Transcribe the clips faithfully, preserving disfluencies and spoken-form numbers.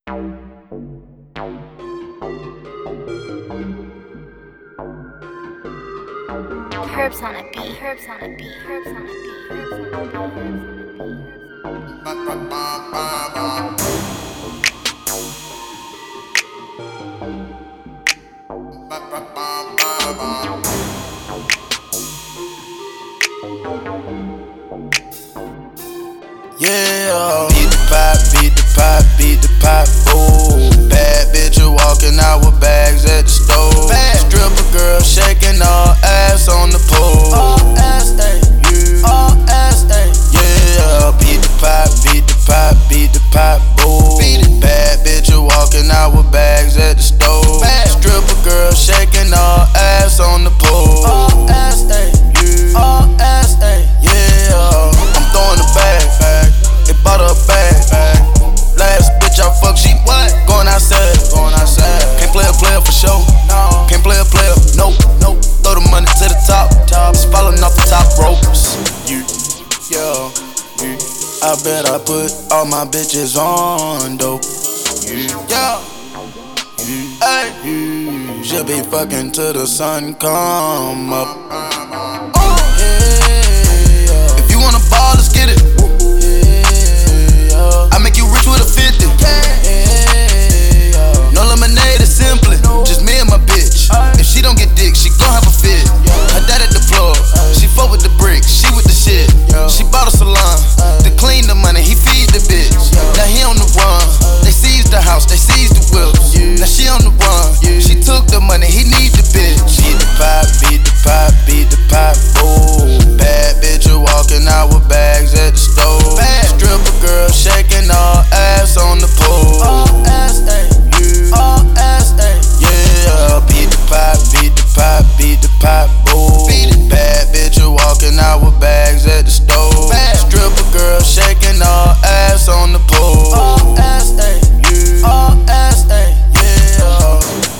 Herbs on a beat, herbs on a beat, herbs on a beat, herbs on a beat, herbs on a beat, herbs on a beat. Yeah, beat the pipe, beat the pipe, beat the pipe, ooh. Bad bitch walking out with bags at the stove. Stripper girl shaking all ass on the pole. All ass, ayy, yeah. All ass, ayy. Yeah, beat the pipe, beat the pipe, beat the pipe, ooh. Bad bitch walking out with bags at the stove. Stripper girl shaking all ass on the pole. All ass, ayy, yeah. All ass, ayy. Yeah, I'm throwing the bag, bag. It bought her a bag, bag. Last bitch I fuck, she what? Going outside, going outside. Can't play a player for sure, no. Can't play a player, nope, nope. Throw the money to the top, top. It's falling off the top ropes. You, yeah, yeah. I bet I put all my bitches on dope. Yeah, yeah, yeah. Ay, yeah. She'll be fucking till the sun come up. Oh, yeah, yeah. If you wanna ball, let's get it. I make you rich with a fifty. No lemonade, it's simply just me and my bitch. If she don't get dick, she gon' have a fit. Her dad at the plug, she fuck with the bricks, she with the shit. She bought a salon to clean the money, he feed the bitch. Now he on the run, they seized the house, they seized the whips. Now she on the run, she took the money, he need the bitch. Beat the pipe, beat the pipe, beat the pipe, ooh. Bad bitch walking out with bags at the stove. Stripper girl shaking all ass on the pole. All ass, ayy, yeah. All ass, ayy. Yeah, beat the pipe, beat the pipe, beat the pipe, ooh. Bad bitch walking out with bags at the stove. Stripper girl shaking all ass on the pole. All ass, ayy, yeah. All ass, ayy, yeah.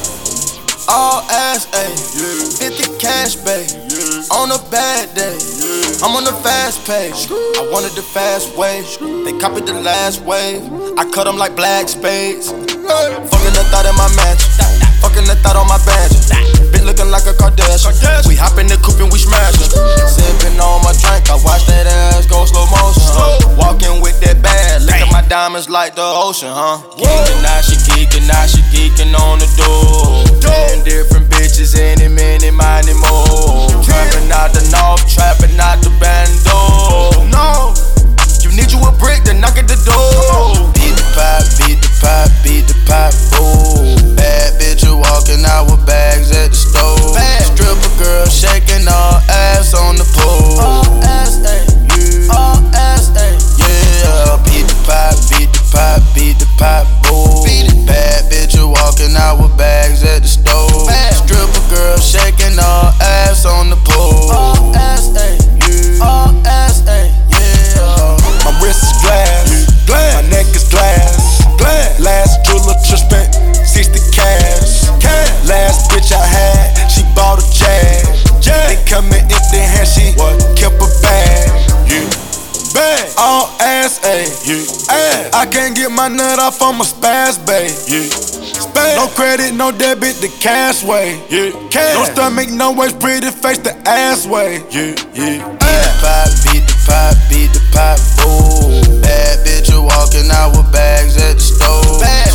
All ass, ayy, yeah. fifty cash, babe, yeah. On a bad day, yeah. I'm on the fast pace. I wanted the fast wave, they copied the last wave. I cut them like black spades. Fucking the thought in my mansion, fucking the thought on my badge. Been looking like a Kardashian. We hop in the coupe and we smashin'. Sippin' on my drink, I watch that ass go slow motion. Huh? Walking with that bag, look at my diamonds like the ocean, huh? Geekin', now she geekin', now she geekin' on the door. Ten different bitches, any minute, mighty more. Trappin' out the north, trappin' out the bando. No, you need you a brick to knock at the door. Beat the pipe, beat the pipe, beat the pipe, ooh. Bad bitch walking out with bags at the stove. Stripper girl shaking all ass on the pole. All ass, ayy, yeah. All ass, ayy, yeah. Beat the pipe, beat the pipe, beat the pipe, ooh. Bad bitch walking out with bags at the stove. Stripper girl shaking all ass on the pole. All ass, ayy, yeah. All ass, ayy, yeah. My wrist is glass, glass. My neck is glass, glass. Last jeweler just spent sixty cash. cash. Last bitch I had, she bought a Jag. Jag. They coming empty hand, she what? Kept a bag. Yeah. Bag. All ass, ayy. Yeah. Ass. I can't get my nut off on my spaz, babe. Yeah. Spaz. No credit, no debit, the cash way. Yeah. Cash. No stomach, no waist, pretty face, the ass way. Yeah. Yeah. Beat the pipe, beat the pipe, beat the pipe, ooh. Bad bitch walking out with bags at the stove.